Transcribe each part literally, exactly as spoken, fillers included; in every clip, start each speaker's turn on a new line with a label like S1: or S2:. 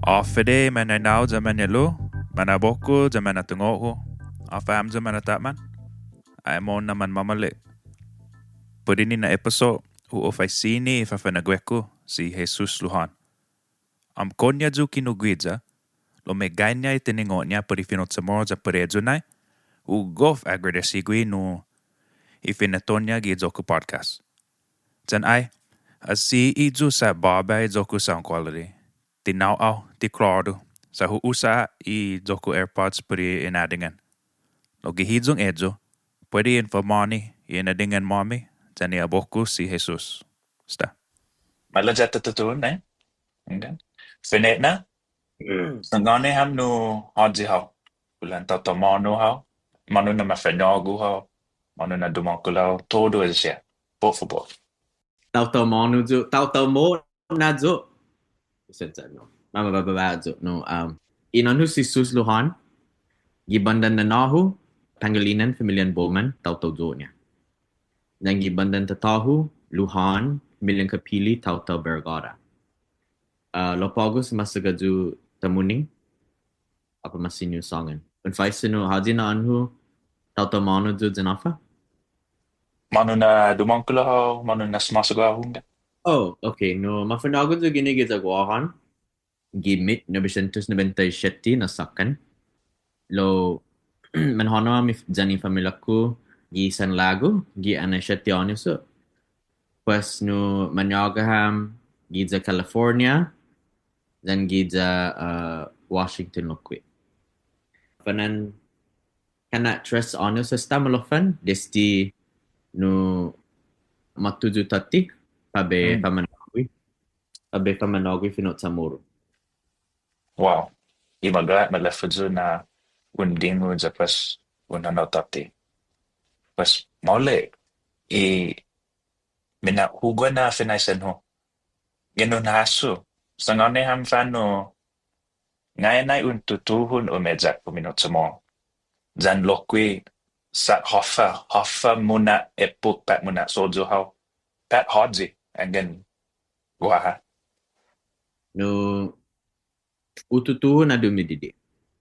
S1: Afede mananaw zaman yalo, manaboko zaman natungo, afam zaman nataman, ay mo naman mamali. Pwede ni na episode, uofisini ifafanagweko si Jesus Luhan. Am konya ju kinugwidza, lo me ganya itiningo niya pwede finot sa mo za paredzo na, u gof agredesigwi no ifinatonya gizoku podcast. Zan ay, as si idzu sa baba idzoku sound quality. Tinaw au, ti klaro, sa huusa i zoku AirPods pwede inadingan. Lo gihidzong edzo, pwede informani inadingan mami, zan iaboku si Jesus. Sta.
S2: Malajat tutun eh. Enggan. Finet na. Sangane ham no hodzi hao. Bulan tau tau mano hao. Manu na mafenyogu hao. Manu na dumakulau. Todo is siya. Both for both.
S3: Tao tao mo nu ju tao tao mo na ju. Senza no. Mama baba ba ju no um inon hu si sus luhan. Gibandan na nahu pangalinan familian Bowman tao tao ju niya. Nang gibandan tatahu luhan familian kapili tao tao Bergara. Uh, Lopagus masagaju tamuning apa masih new songan. Un faisinu haji na anhu tao tao mo nu ju janafa.
S2: Manu na dumakulau hao. Manu na smasugu hao.
S3: Oh, okay. No, mafanago ju gini gizagwahan. Gimit na bisentus na bentay shetty na sakan. Lo man hono mi jani familya ko gi San Lago gi ana shetty ono so. Pues no manyagaham gi za California dan gi za uh, Washington lokwe. Fanan kana tres ono sa stamalofan desti no matuju tati pabe
S2: Mm.
S3: pamanagwi pabe pamanagwi finot samoro.
S2: Wow. Imaga malafudzu na undingu za pas unanotati. Pas maule. I mina hugwa na finaisan ho. Ganun hasu. Sangane ham fano ngayon ay untutuhun o medzak puminot sa mo. Zan lokwi sa hoffa. Hoffa muna epuk pat muna sojo hao. Pat hodzi. Anggan guaha.
S3: No ututuho na dumididik.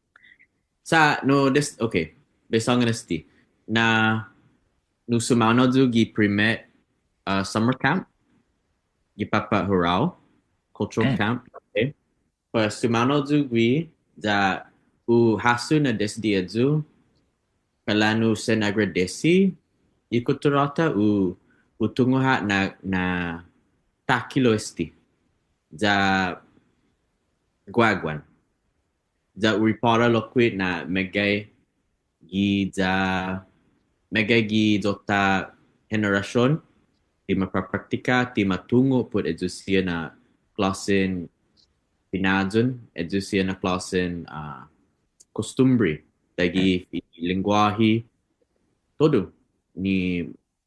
S3: Sa no this okay, besang honesty na no sumano ju gi primet uh, summer camp gi papa hurao cultural
S2: Mm.
S3: camp okay. Pas sumano ju gui da u hasu na des dia ju kalanu sen agradesi ikuturata u utunguha na na takilo esti da guaguan da uripara lokwit na megay gi da megay gi dota generasyon di mapapraktika di matungo put edusia na klasen pinadun edusia na klasen uh, costumbre dagi lingwahi todo ni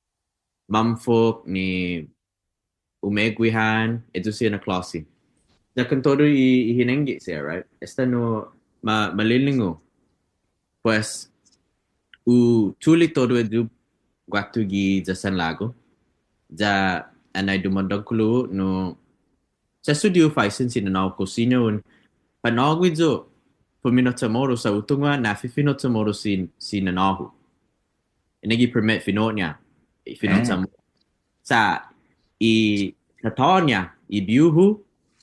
S3: mamfok ni umegwihan edusia na klase na kan todo i hinenggi siya right esta no ma malilingo pues u tuli todo edu waktu gi za San Lago za anay dumandang kulo no sa studio faisen sinanaw ko sino un panagwi jo puminot sa moro sa utunga na fifinot sa moro sin sinanahu inagi permit finot niya finot sa
S2: Mm.
S3: sa i kataon niya i biuhu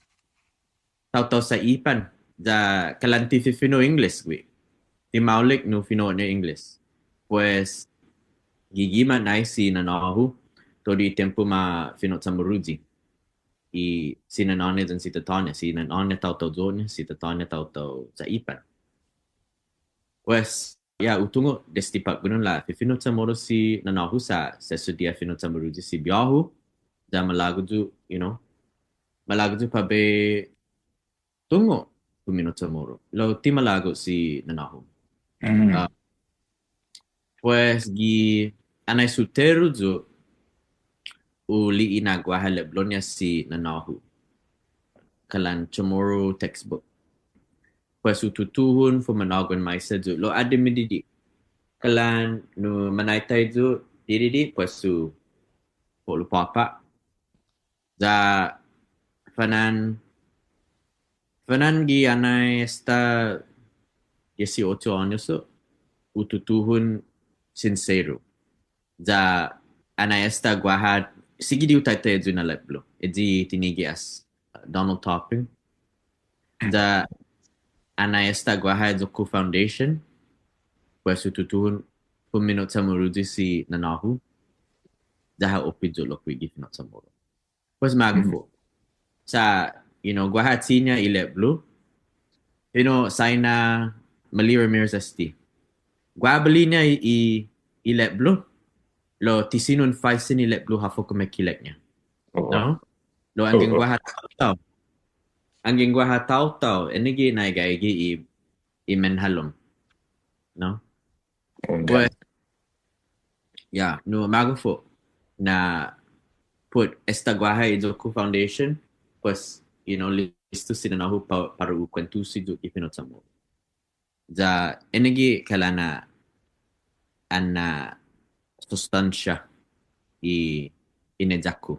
S3: tau-tau sa ipan da kalanti fifino English gwi di maulik no fino niya English pues gigima na si nanahu to di tempo ma finot sa maruji i sinanane dan si tatanya sinanane tau-tau zone si tatanya tau-tau sa ipan pues ya utungo destipak gunung la finot sa moro si nanahu sa sa sudia finot sa maruji si biahu da malago ju you know malago ju pabe tungo puminot sa moro lo ti malago si nanahu
S2: Mm.
S3: uh, pues gi anay sutero jo uli inagwa haleblo niya si nanahu kalan tomorrow textbook pues ututuhun fu managon maisa jo lo adimididi kalan no manaitay jo dididi pues su polo papa za fanan Fernandi anai está dieciocho años ututuhun sincero. Ja anai está guahad sigi di utai edu na leplo. Edi tinigi as Donald Topping. Ja anai está guahad Zoku Foundation. Pues ututuhun puminot sa murudi si nanahu. Jaha opidjo lokwi gifinot sa muro. Pues magafo. Sa, you know, guahad sinya ileplo. You know, Saina Mali Ramirez S T. Guabali niya i ilet blue. Lo tisinun faisin ilet blue hafo kumekilek niya. No? Lo angging gua hatau tau. Angging gua hatau tau. Enigi na gaigi i i menhalom. No? Pues, yeah, no magufo na put esta guaha idoku foundation. Pues, you know, listo sinanahu pa, para ukwentusi do ipinot samo. Ja enegi kalana ana sustancia y inejaku.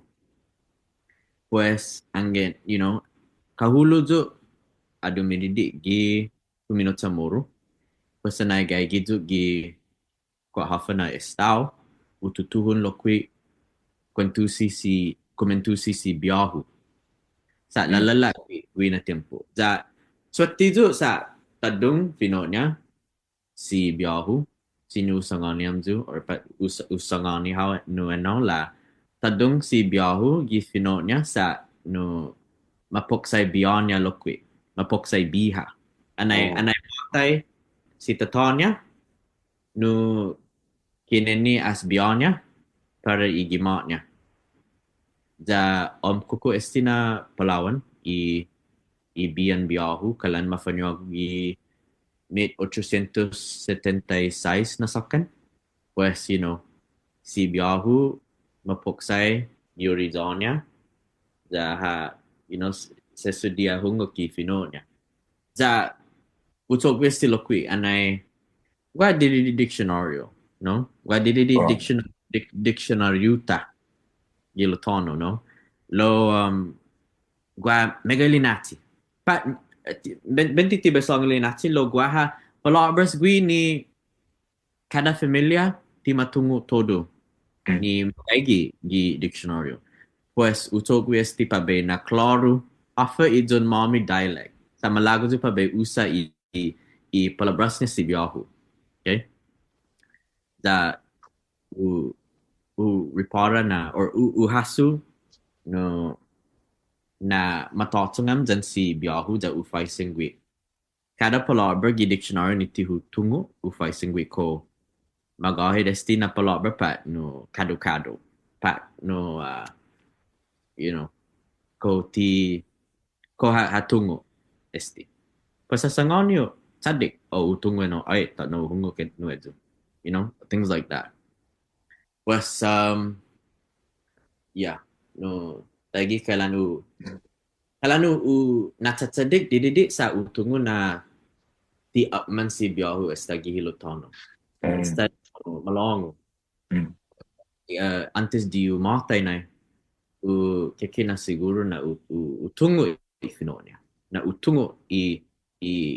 S3: Pues angin, you know, kahulu jo adu mendidik gi kuminot samoro. Pues anai gai gitu gi kwa hafana estao ututuhun lokwi kwentusi si komentusi si biahu. Sa lalala wi na tempo. Ja swati jo sa tadung finotnya si biahu si nu sangani amju or pat us usangani how no ano la tadung si biahu gi finotnya sa no mapoksay bianya lokwi mapoksay biha anay oh. anay patay si tatonya no kineni as bianya para igimatnya ja om kuku estina Palawan i i bian biahu kalan mafanyog gi mid ochocientos setenta y seis nasakan. Pues, you know, si biahu mapoksay Yurizonia jaha, you know, sesudia hungo ki finonya. Ja utok westi lokwi anay gua didi dictionary, no? Gua didi oh. dictionary dictionary yuta gilotono, no? Lo um gua megalinati. Pat benti tiba song linati lo guaha palabras gui ni cada familia ti matungu todo ni lagi di dictionary. Pues utok gui esti pabe na claro afa idon mami dialect. Sa malago tu pabe usa i i, i palabras ni si biahu. Okay? Da u u repara na or u, u hasu no na matotungam dyan si biahu da ufay singwi. Kada palabra gi dictionary ni tihu tungo ufay singwi ko magahid esti na palabra pat no kado-kado. Pat no, uh, you know, ko ti, ko ha, hatungo esti. Pasasangon yo, sadik, o utungo no, ay, ta no hungo ket no edu. You know, things like that. Was, um, yeah, no, lagi kalanu kalanu u natatsadik dididik sa utungo na ti upman si biahu estagi hilotono. Mm. Instead malongo. Mm. Uh, antes di umatay na u keke na siguro na u, u, utungo i finonia. Na utungo i i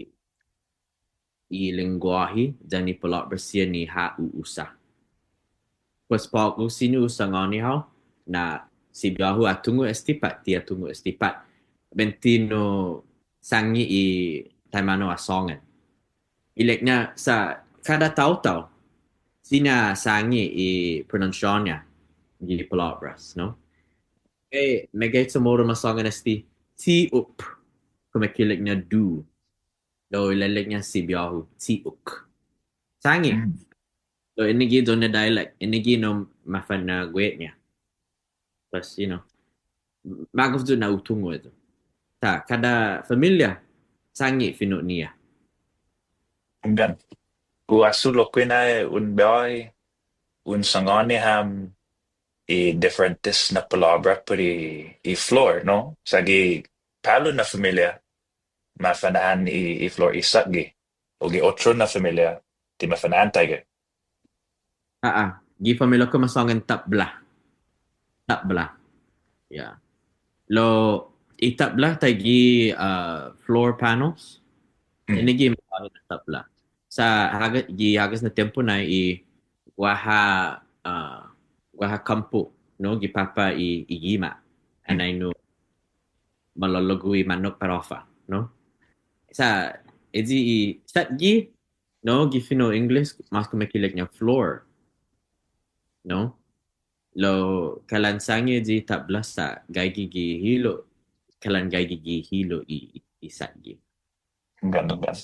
S3: i lengguahi dan i palabra siya ni ha u usa. Pues pak u sini usangani hao na si biahu atungo estipat, dia tungo estipat. Bentino sangi i taimano asongan. Ileknya sa kada tahu-tahu sina sangi i pronunciannya di palabras, no? Eh, megay semua masongan esti ti up. Kumekileknya du. Do ileleknya si biahu ti uk. Sangi. So ini gitu na dialect. Ini gitu mafana guetnya. Plus, you know, magos doon na utungo ito. Ta, kada familia, sangi finot niya.
S2: Gan. Uasu lo quina un boy, un sangani ham i differentes na palabra per i, i flor, no? Sagi palo na familia, mafanaan i, i flor isagi. O gi otro na familia, ti mafanaan tayo.
S3: Ah, ah. Gi familia ko masangan tapbla. Tapbla. Yeah. Lo itap lah tagi uh, floor panels.
S2: Hmm.
S3: Ini gi mahal itap lah. Sa hagas gi hagas na tempo na i waha uh, waha kampu no gi papa i i gima.
S2: Hmm.
S3: Anay no malologui manok parofa no. Sa edi i sat gi no gi fino English mas kumekilik niya floor no. Lo kalan sangi di tak belasa gai gigi hilo kalan gai gigi hilo i i sat gi.
S2: Ganun gan.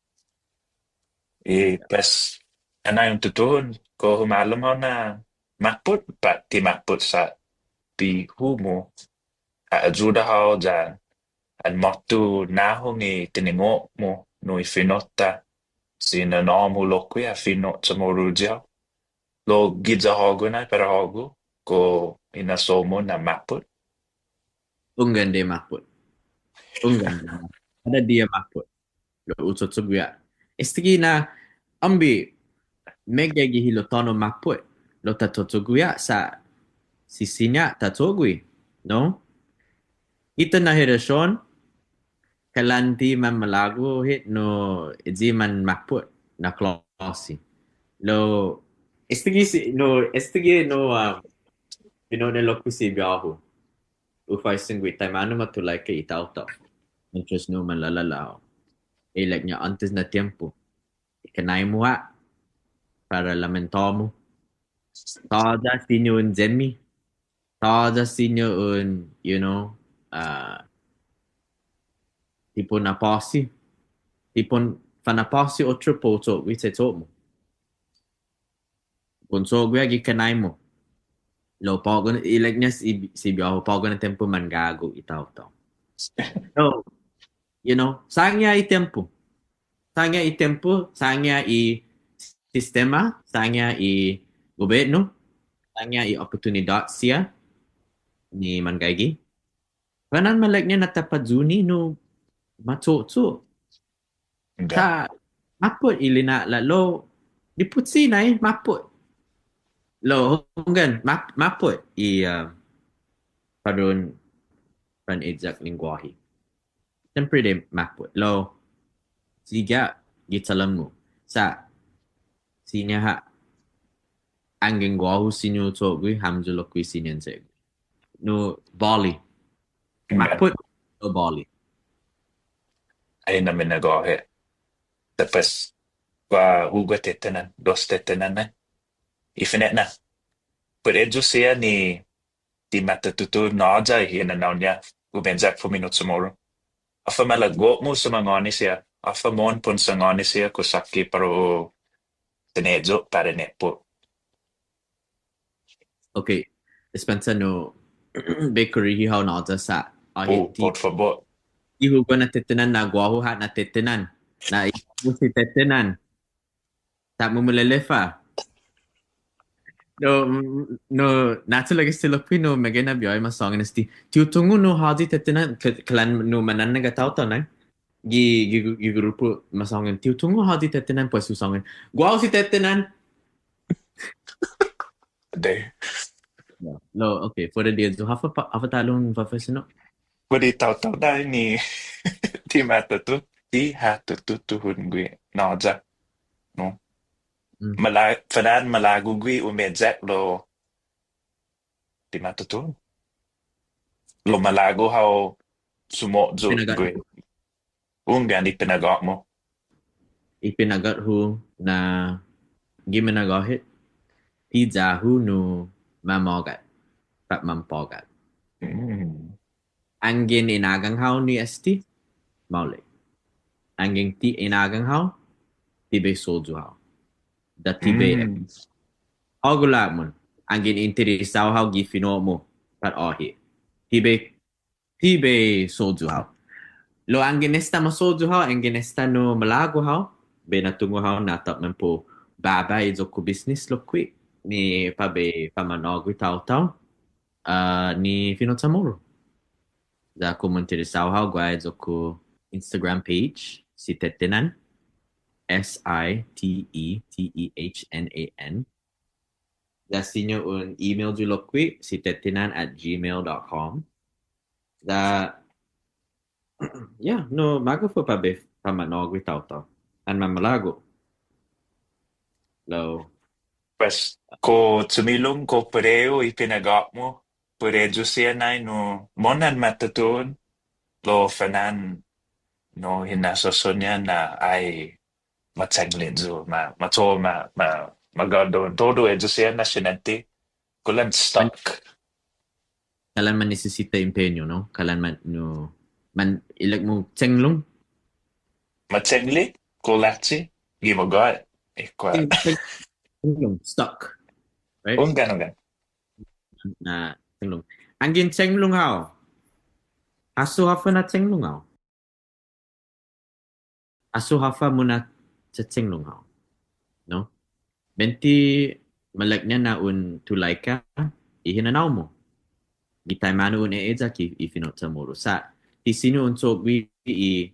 S2: Eh, pues, ana yung tutuhon ko humalom ho na makput pa ti makput sa pi humo a ajuda ho dyan an mottu naho ni tinimo mo no i finota si na nomu lokwi a finot sa mo rudiao lo gidza hogo na para hogo ko inasomo na makput.
S3: Unggan dia makput. Unggan. Ada dia makput. Lo utot suguya. Istigi na ambi mega gi hilo tono makput. Lo tato suguya sa sisinya tatogui. No? Ito na hirasyon kalanti man malago hit no iji man makput na klosi. Lo istigi si no istigi no um, pino na lo kusi biyahu. Ufay singwi tayo ano matulay kay itaw-taw. Interest no man lalalao. Ilag niya antes na tiempo. Ikanay mo ha. Para lamento mo. Toda sinyo un zemi. Toda sinyo un, you know, uh, tipo na posi. Tipo fana posi o tripo to. Wite to mo. Bunso gwe agi kanay mo. Lo pogo ilag niya si, si biyaho. Pogo na tempo man gago itaw-taw. So, you know, sayang niya i-tempo. Sayang niya i-tempo, sayang niya i-sistema, sayang niya i-gobyerno, sayang niya i-oportunidad siya ni Mangaigi. Kanan malak niya natapadzuni no matutsu. Sa maput ilina lo diputsi na eh, maput. Lo, hunggan, map, maput i uh, padun pan exact lingwahe. Siyempre din maput. Lo, siga gitalam mo sa sinya ha angin gwahu sinyo to gui hamjulo kui sinyan se no Bali maput no Bali
S2: Ay namin nag-ohe. Tapos, wa hugot tetenan, dos tetenan na. Ifinet na. But edyo siya ni di matatuto na dyan, hinanaw niya. Ubenjak po minut sumuro. Afa malagwo mo sa mga siya. Afa mon pun sa ngani siya kusaki paro tinedyo para nepo.
S3: okay dispensa no bakery hihaw na dyan sa
S2: Oh, por favor.
S3: ihugo na titinan na gwahu ha na titinan na ihugo si titinan sa mo mulalefa no no natulaga sila pino magana biyoy masong nesti tiutungu no haji titinan kalan no manan nagatawtaw na gi gi gi grupo masongan tiutungu haji titinan pues usongan gwahu si titinan
S2: Day.
S3: no okay for the day so hafa hafa talong professional
S2: Wadi taw-taw na ni di matatu. Di hatututuhun gwi na dyan. No?
S3: Mm.
S2: Mala, fanan malago gwi umedzak lo di matatu. Lo malago how sumodzo
S3: Pinagat
S2: gwi. Unggan ipinagak mo.
S3: ipinagat hu na giminagahit pizza hu no mamogat pat mampogat
S2: Mm.
S3: angin inagang hao ni esti maule angin ti inagang hao tibe soju hao da tibe
S2: Mm.
S3: ogula mon angin interesaw hao gifino mo pat ohi tibe tibe soju hao lo angin esta ma soju hao angin esta no malago hao be natungo hao natap man po baba izoku business lo kwi ni pabe pamanogu tau tau uh, ni Fino Tamoro. Da ko interesaw hao gwa zoku Instagram page si Tetenan S I T E T E H N A N. Da sinyo un email ju lokwi si tetenan at gmail dot com. Da Yeah, no, mago fo pa be tama no gwi tao tao. An mamalago. Lo,
S2: Pues, ko tumilong ko pareo ipinagak mo. Parejo siya na no, monan matatuon, lo fanan no hinasoson niya na ay matsaglin zo, ma, mato, ma, ma, magado, todo ejo siya na sinanti, kulan
S3: man,
S2: stuck.
S3: kalan man necesita empeño, no? Kalan man, no, man, ilag mo tsenglong.
S2: Matsagli, kulatsi, gimagat, ikwa.
S3: Tsenglong, stuck, right?
S2: Ungan, ungan.
S3: Na, tsenglong. Angin tsenglong hao. Aso hafa na tsenglong hao. Aso hafa mo na sa tsenglong hao. No? Benti, malagnya na un tulay ka, ihinanaw mo. Gitay mano un eedza ki ifinot sa muro. Sa, tisino un sogwi i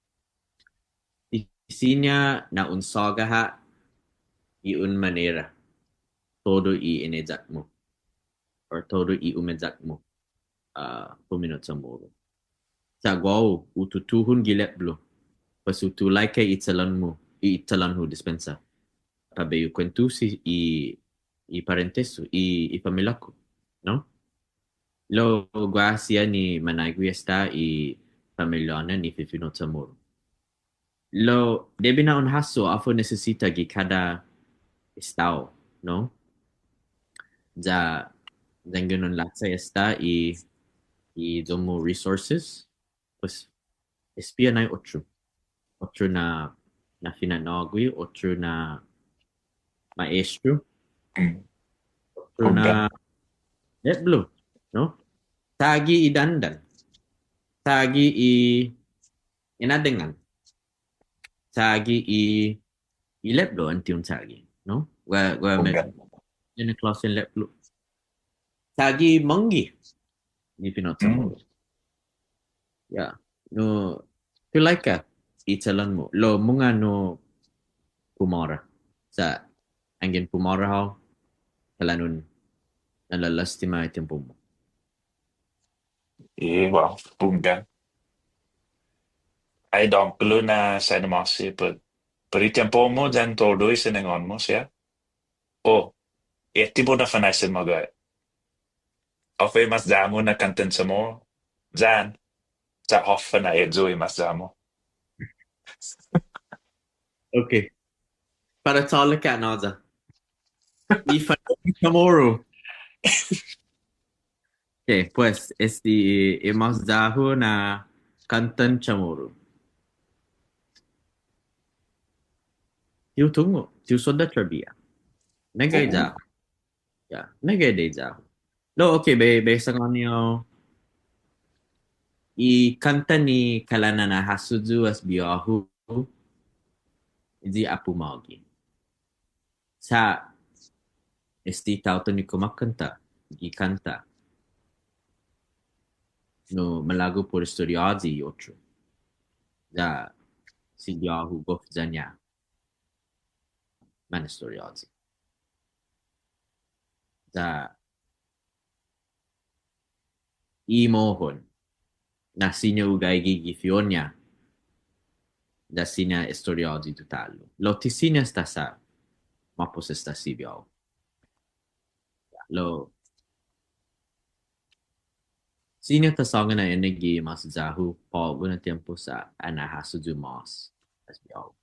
S3: isinya na un soga ha i un manera. Todo i inedzak mo. Or todo i umedzak mo. Uh, puminot sa muro. Sa guau, ututuhun gilep blo. Pas utulay kay italan mo. Italan ho dispensa. Pabe yu kwentu si i i parenteso, i, i pamilya ko. No? Lo gracia ni managwiesta i pamilya ni fifinot sa muro. Lo, debi na un haso, afo necesita gi kada estado, no? Ja, ganun latsa esta i i domo resources, pues espia na otro. Otro na na finanagwi, otro na maestro,
S2: Mm.
S3: otro
S2: Ungan.
S3: na netblo, no? Tagi i dandan. Tagi i inadengan. Tagi i i leplo anti un tagi, no? Gua gua met
S2: Ungan.
S3: in a class in leplo. Tagi mangi ni pinot sa
S2: Mm.
S3: muro. Yeah. No, tulay ka, italan mo. Lo, mga no pumara. Sa, angin pumara ho, kalanun, nalalastima itim po mo.
S2: Eh, wow, ungan. Ay dom kulu na sa namasi, but pero tiempo mo dyan todo isinangon mo siya. Oh, eti mo na fanaisin mo gaya. Ofay mas damo na kanten sa mo. Dyan, sa hoffa na edzo i mas damo.
S3: Okay. Para tala ka, Naza. Ifa tomorrow. Okay, pues, este, hemos dado na kantan chamorro. Tiu tungo, tiu soda trabia. Nagay
S2: Oo.
S3: da. Yeah, nagay day da. No, okay, be, be sa kanyo, i kanta ni kalana na hasuzu as biyahu, di apumagi. Sa, esti tauto ni kumakanta, i kanta. No, malago por historiazi otro. Da, si biyahu gof zanya. Man historiazi. Da, i mohon. Na sinya ugay gigifionya. Da sinya historiazi tutalo. Lo ti sinya sta sa, mapos sta si biyahu. Lo, sinya kasanga na energi mas zahu pa guna tiempo sa anahasudu mas. As biyahu.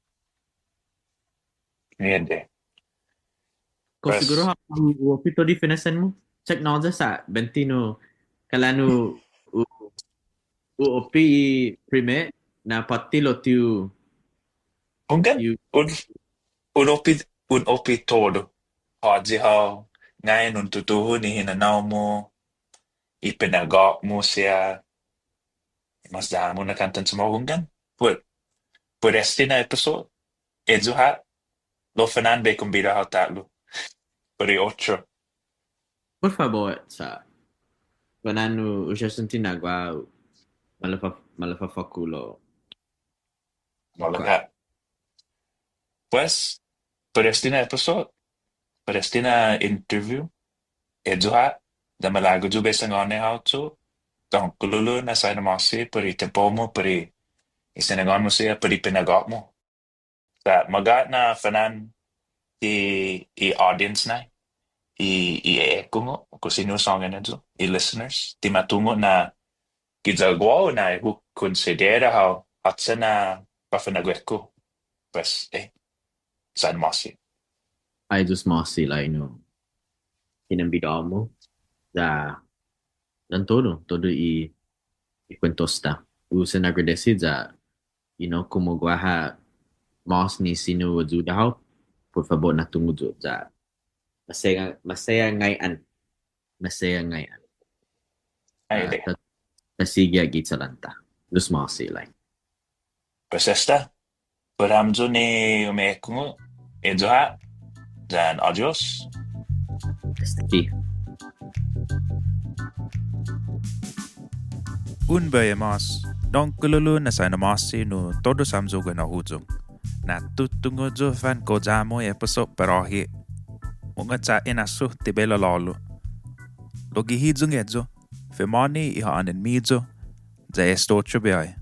S2: Niente.
S3: Kau
S2: Pues,
S3: siguro ako pito di finasan mo. Check na ako sa bentino kalano u u opi prime na patilo tiu
S2: ungan.
S3: tiu
S2: Un, un opi, un opi todo. Haji hao, ngayon un tutuho ni hinanaw mo, ipinagak mo siya, mas damo na kanten sa mo ungan. But, por este na episode, edzo ha, lo fanan be kumbira hao talo. Por i otro.
S3: por favor sa kanano usya senti nagwa malafa malafa fakulo.
S2: Malaga. Pues, por este na episode, por este na interview, edzo ha, da malago jo besang one hao to, Donc, lulu na sa namasi pari tempo mo pari isinagon mo siya pari pinagot mo. Sa magat na fanan i i audience na i i echo mo kung sino song na dito, i listeners. Ti matungo na gizagwa na hu considera how at sa na pafanagwet ko. Pues, eh, sa namasi.
S3: Ai dus masi like no kinambida mo za dan todo todo i i kwentosta u sen agradeci za you know como guaha mas ni sino wadu daw por favor na tungo jo za masaya masaya ngayon masaya ngayon
S2: Ay, de.
S3: nasigya git sa lanta dus masi like
S2: Pues esta. Paramzo ni umeeko mo. Edzo ha. Dan adios.
S3: hasta aquí
S1: Un baya mas, don kululu na sa namasi no todo samzuga na hujung. Na tutungo jo fan ko jamo episode parahi. Unga sa inasu tibela lalo. Logi hijung edzo, femani iha anen midzo, za esto chubiay.